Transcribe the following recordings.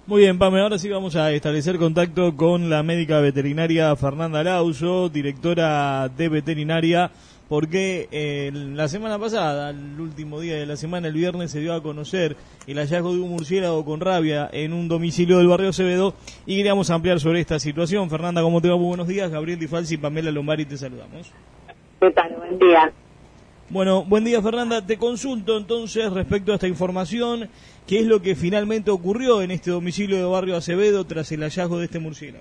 Muy bien, Pame, ahora sí vamos a establecer contacto con la médica veterinaria Fernanda Lauso, directora de veterinaria, porque la semana pasada, el último día de la semana, el viernes, se dio a conocer el hallazgo de un murciélago con rabia en un domicilio del barrio Acevedo y queríamos ampliar sobre esta situación. Fernanda, ¿cómo te va? Muy buenos días. Gabriel Di Falsi y Pamela Lombari te saludamos. ¿Qué tal? Buen día. Bueno, buen día, Fernanda. Te consulto entonces respecto a esta información, ¿qué es lo que finalmente ocurrió en este domicilio de barrio Acevedo tras el hallazgo de este murciélago?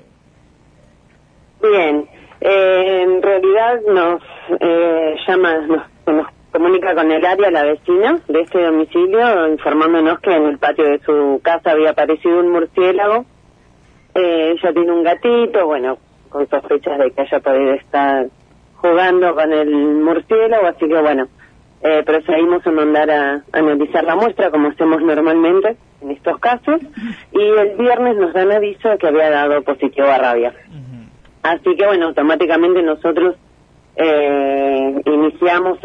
Bien, en realidad nos comunica con el área la vecina de este domicilio, informándonos que en el patio de su casa había aparecido un murciélago. Ella tiene un gatito, bueno, con sospechas de que haya podido estar jugando con el murciélago, así que bueno, procedimos a mandar a analizar la muestra como hacemos normalmente en estos casos, y el viernes nos dan aviso de que había dado positivo a rabia. Así que bueno, automáticamente nosotros iniciamos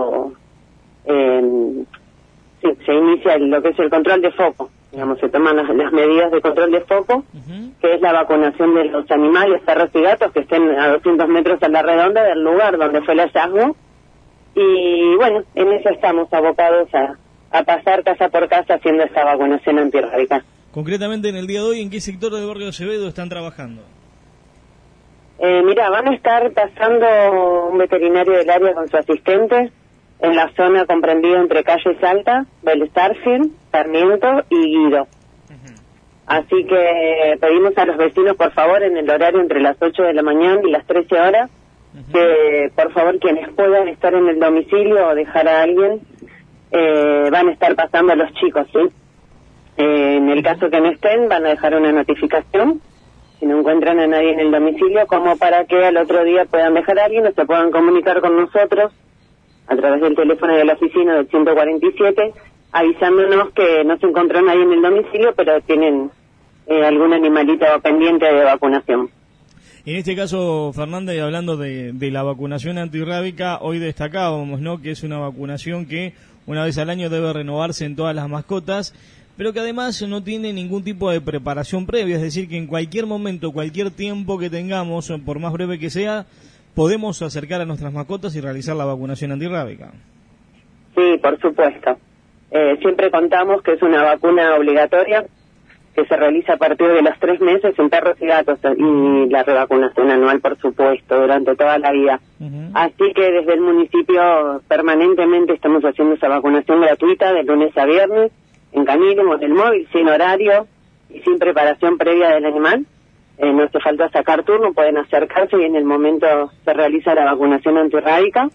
se inicia lo que es el control de foco, digamos, se toman las medidas de control de foco, que es la vacunación de los animales, perros y gatos que estén a 200 metros a la redonda del lugar donde fue el hallazgo, y bueno, en eso estamos abocados a pasar casa por casa haciendo esta vacunación antirrábica. Concretamente en el día de hoy, ¿en qué sector del barrio Acevedo están trabajando? Mira, van a estar pasando un veterinario del área con su asistente en la zona comprendida entre calle Salta, Belestarfield, Sarmiento y Guido. Así que pedimos a los vecinos, por favor, en el horario entre las 8 de la mañana y las 13 horas, que por favor quienes puedan estar en el domicilio o dejar a alguien, van a estar pasando a los chicos, ¿sí? En el caso que no estén, van a dejar una notificación si no encuentran a nadie en el domicilio, como para que al otro día puedan dejar a alguien o se puedan comunicar con nosotros a través del teléfono de la oficina del 147, avisándonos que no se encontró nadie en el domicilio, pero tienen algún animalito pendiente de vacunación. En este caso, Fernanda, y hablando de la vacunación antirrábica, hoy destacábamos, ¿no?, que es una vacunación que una vez al año debe renovarse en todas las mascotas, pero que además no tiene ningún tipo de preparación previa, es decir, que en cualquier momento, cualquier tiempo que tengamos, por más breve que sea, podemos acercar a nuestras mascotas y realizar la vacunación antirrábica. Sí, por supuesto. Siempre contamos que es una vacuna obligatoria que se realiza a partir de los 3 meses en perros y gatos, y la revacunación anual, por supuesto, durante toda la vida. Así que desde el municipio permanentemente estamos haciendo esa vacunación gratuita de lunes a viernes, en canino, en el móvil, sin horario y sin preparación previa del animal. No hace falta sacar turno, pueden acercarse y en el momento se realiza la vacunación antirrábica,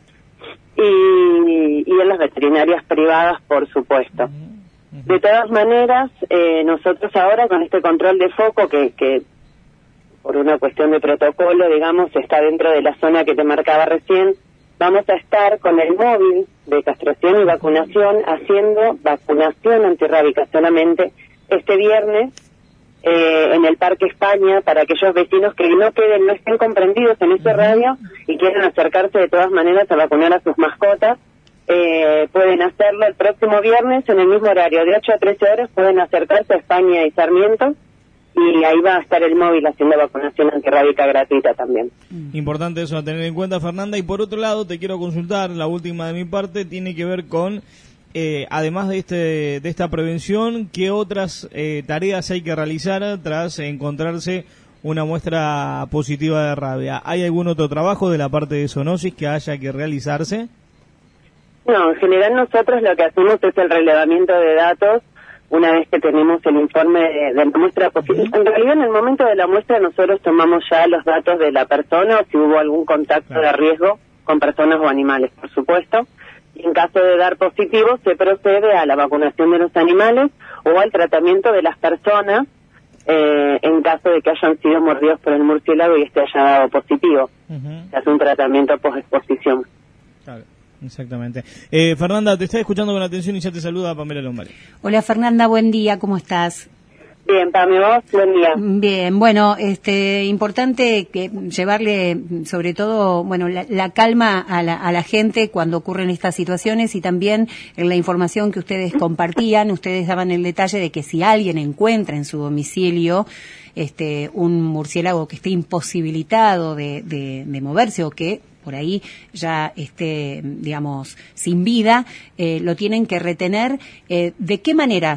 y en las veterinarias privadas, por supuesto. De todas maneras, nosotros ahora con este control de foco, que por una cuestión de protocolo, digamos, está dentro de la zona que te marcaba recién, vamos a estar con el móvil de castración y vacunación haciendo vacunación antirrábica solamente este viernes en el Parque España, para aquellos vecinos que no estén comprendidos en ese radio y quieran acercarse de todas maneras a vacunar a sus mascotas. Pueden hacerlo el próximo viernes en el mismo horario, de 8 a 13 horas pueden acercarse a España y Sarmiento, y ahí va a estar el móvil haciendo vacunación antirrábica gratuita también. Importante eso a tener en cuenta, Fernanda. Y por otro lado, te quiero consultar, la última de mi parte, tiene que ver con, además de esta prevención, ¿qué otras tareas hay que realizar tras encontrarse una muestra positiva de rabia? ¿Hay algún otro trabajo de la parte de zoonosis que haya que realizarse? No, en general nosotros lo que hacemos es el relevamiento de datos una vez que tenemos el informe de la muestra positiva. En realidad, en el momento de la muestra nosotros tomamos ya los datos de la persona, o si hubo algún contacto de riesgo con personas o animales, por supuesto. Y en caso de dar positivo, se procede a la vacunación de los animales o al tratamiento de las personas en caso de que hayan sido mordidos por el murciélago y haya dado positivo. Se hace un tratamiento post-exposición. Claro. Exactamente. Fernanda, te está escuchando con atención y ya te saluda Pamela Lombari. Hola Fernanda, buen día, ¿cómo estás? Bien, Pame, vos, buen día. Bien, bueno, importante que llevarle, sobre todo, bueno, la calma a la gente cuando ocurren estas situaciones, y también en la información que ustedes compartían, ustedes daban el detalle de que si alguien encuentra en su domicilio un murciélago que esté imposibilitado de moverse, o que por ahí ya esté, digamos, sin vida, lo tienen que retener. ¿De qué manera?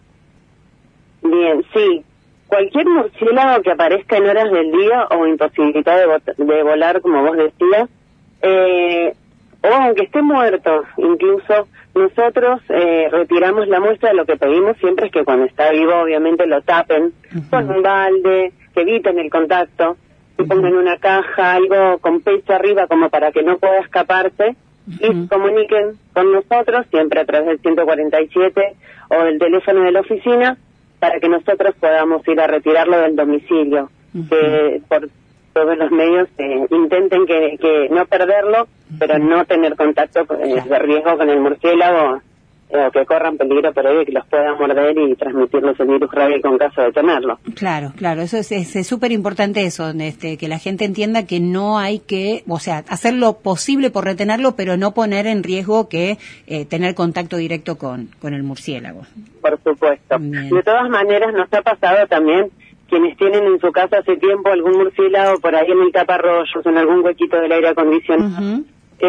Bien, sí. Cualquier murciélago que aparezca en horas del día o imposibilitado de volar, como vos decías, o aunque esté muerto, incluso nosotros retiramos la muestra. Lo que pedimos siempre es que cuando está vivo, obviamente, lo tapen con un balde, que eviten el contacto, que pongan una caja, algo con pecho arriba como para que no pueda escaparse, y se comuniquen con nosotros siempre a través del 147 o del teléfono de la oficina, para que nosotros podamos ir a retirarlo del domicilio, que por todos los medios intenten que no perderlo, pero no tener contacto de riesgo con el murciélago, o que corran peligro por ahí de que los puedan morder y transmitirles el virus rábico en caso de tenerlo. Claro, eso es súper importante, eso, que la gente entienda que no hay que, o sea, hacer lo posible por retenerlo, pero no poner en riesgo que tener contacto directo con el murciélago. Por supuesto. Bien. De todas maneras, nos ha pasado también quienes tienen en su casa hace tiempo algún murciélago por ahí en el taparrollos, en algún huequito del aire acondicionado,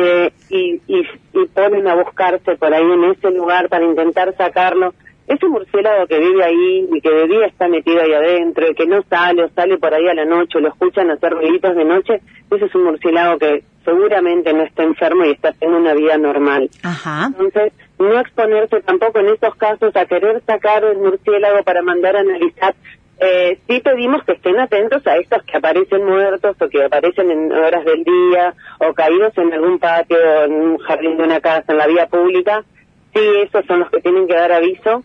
y ponen a buscarse por ahí en ese lugar para intentar sacarlo. Ese murciélago que vive ahí y que de día está metido ahí adentro y que no sale, o sale por ahí a la noche, o lo escuchan hacer ruiditos de noche, ese es un murciélago que seguramente no está enfermo y está haciendo una vida normal. Entonces, no exponerse tampoco en esos casos a querer sacar el murciélago para mandar a analizar. Sí pedimos que estén atentos a estos que aparecen muertos o que aparecen en horas del día o caídos en algún patio, en un jardín de una casa, en la vía pública. Sí, esos son los que tienen que dar aviso.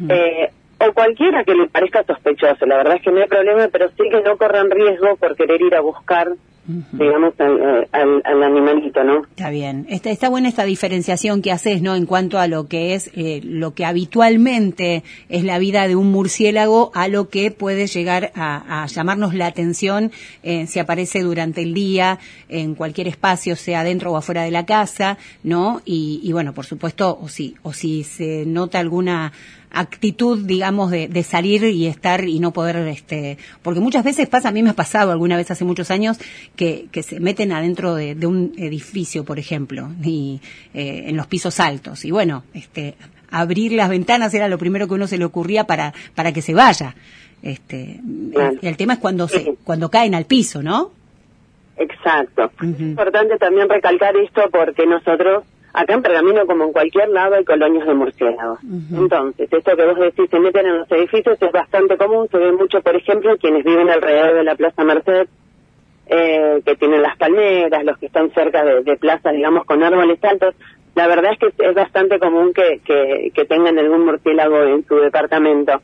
O cualquiera que le parezca sospechoso. La verdad es que no hay problema, pero sí que no corran riesgo por querer ir a buscar, digamos, al animalito, ¿no? Está bien. Está buena esta diferenciación que haces, ¿no?, en cuanto a lo que es lo que habitualmente es la vida de un murciélago, a lo que puede llegar a llamarnos la atención si aparece durante el día en cualquier espacio, sea dentro o afuera de la casa, ¿no? Y bueno, por supuesto, o si se nota alguna actitud, digamos, de salir y estar y no poder, porque muchas veces pasa, a mí me ha pasado alguna vez hace muchos años, que se meten adentro de un edificio, por ejemplo, y en los pisos altos, y bueno, abrir las ventanas era lo primero que uno se le ocurría para que se vaya. El tema es cuando caen al piso, ¿no? Exacto. Es importante también recalcar esto porque nosotros, acá en Pergamino, como en cualquier lado, hay colonias de murciélagos. Entonces, esto que vos decís, se meten en los edificios, es bastante común. Se ve mucho, por ejemplo, quienes viven alrededor de la Plaza Merced, que tienen las palmeras, los que están cerca de plazas, digamos, con árboles altos. La verdad es que es bastante común que tengan algún murciélago en su departamento.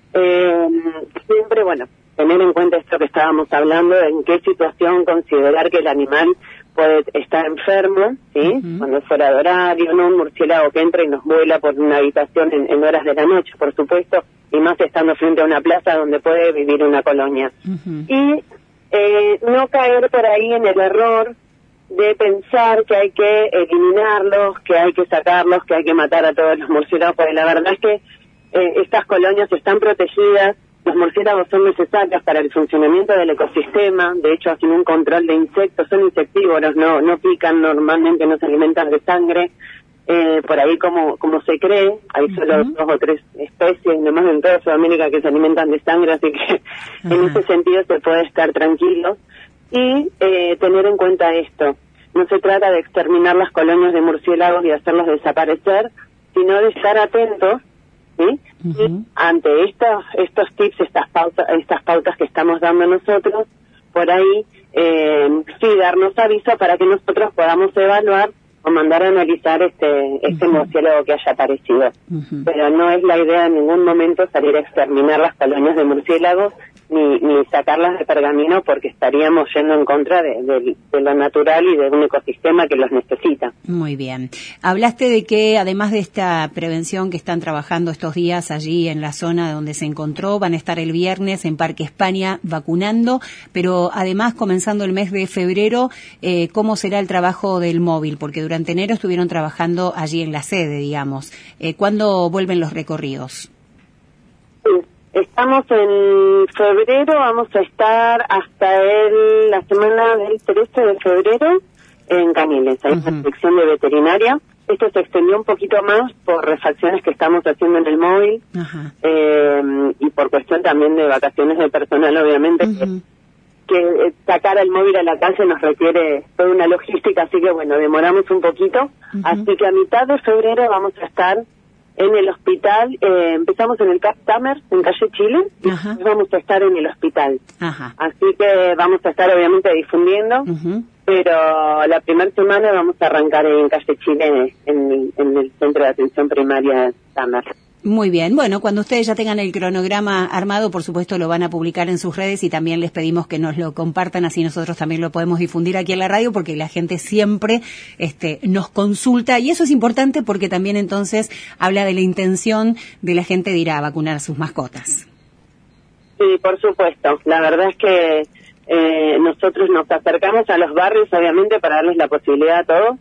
Siempre, bueno, tener en cuenta esto que estábamos hablando, en qué situación considerar que el animal puede estar enfermo, ¿sí? Cuando es fuera de horario, no un murciélago que entra y nos vuela por una habitación en horas de la noche, por supuesto, y más estando frente a una plaza donde puede vivir una colonia. Y no caer por ahí en el error de pensar que hay que eliminarlos, que hay que sacarlos, que hay que matar a todos los murciélagos, porque la verdad es que estas colonias están protegidas. Los murciélagos son necesarios para el funcionamiento del ecosistema. De hecho, hacen un control de insectos, son insectívoros, no pican, normalmente no se alimentan de sangre. Por ahí, como se cree, hay solo 2 o 3 especies, nomás en toda Sudamérica, que se alimentan de sangre, así que en ese sentido se puede estar tranquilo. Y tener en cuenta esto, no se trata de exterminar las colonias de murciélagos y hacerlos desaparecer, sino de estar atentos, ¿sí? Y ante estos tips, estas pautas que estamos dando nosotros, por ahí sí darnos aviso para que nosotros podamos evaluar o mandar a analizar este murciélago que haya aparecido. Pero no es la idea en ningún momento salir a exterminar las colonias de murciélagos ni sacarlas de Pergamino, porque estaríamos yendo en contra de lo natural y de un ecosistema que los necesita. Muy bien. Hablaste de que además de esta prevención que están trabajando estos días allí en la zona donde se encontró, van a estar el viernes en Parque España vacunando, pero además comenzando el mes de febrero, ¿cómo será el trabajo del móvil? Porque durante enero estuvieron trabajando allí en la sede, digamos. ¿Cuándo vuelven los recorridos? Sí. Estamos en febrero, vamos a estar hasta la semana del 13 de febrero en Canelones, hay una sección de veterinaria. Esto se extendió un poquito más por refacciones que estamos haciendo en el móvil y por cuestión también de vacaciones de personal, obviamente, que sacar el móvil a la calle nos requiere toda una logística, así que bueno, demoramos un poquito, así que a mitad de febrero vamos a estar en el hospital. Empezamos en el Cap Tamer, en calle Chile, y vamos a estar en el hospital. Así que vamos a estar obviamente difundiendo, pero la primera semana vamos a arrancar en calle Chile, en el centro de atención primaria Tamer. Muy bien. Bueno, cuando ustedes ya tengan el cronograma armado, por supuesto lo van a publicar en sus redes y también les pedimos que nos lo compartan, así nosotros también lo podemos difundir aquí en la radio, porque la gente siempre nos consulta y eso es importante porque también entonces habla de la intención de la gente de ir a vacunar a sus mascotas. Sí, por supuesto. La verdad es que nosotros nos acercamos a los barrios, obviamente, para darles la posibilidad a todos.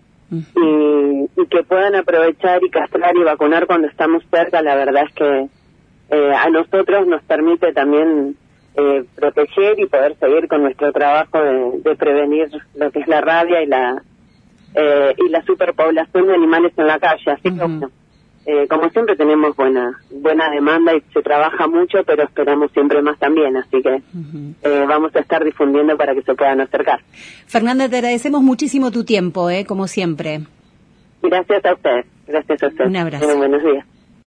Y que puedan aprovechar y castrar y vacunar cuando estamos cerca. La verdad es que a nosotros nos permite también proteger y poder seguir con nuestro trabajo de prevenir lo que es la rabia y la superpoblación de animales en la calle. Así que bueno, como siempre tenemos buena demanda y se trabaja mucho, pero esperamos siempre más también, así que vamos a estar difundiendo para que se puedan acercar. Fernanda, te agradecemos muchísimo tu tiempo, como siempre. Gracias a usted. Un abrazo. Buenos días.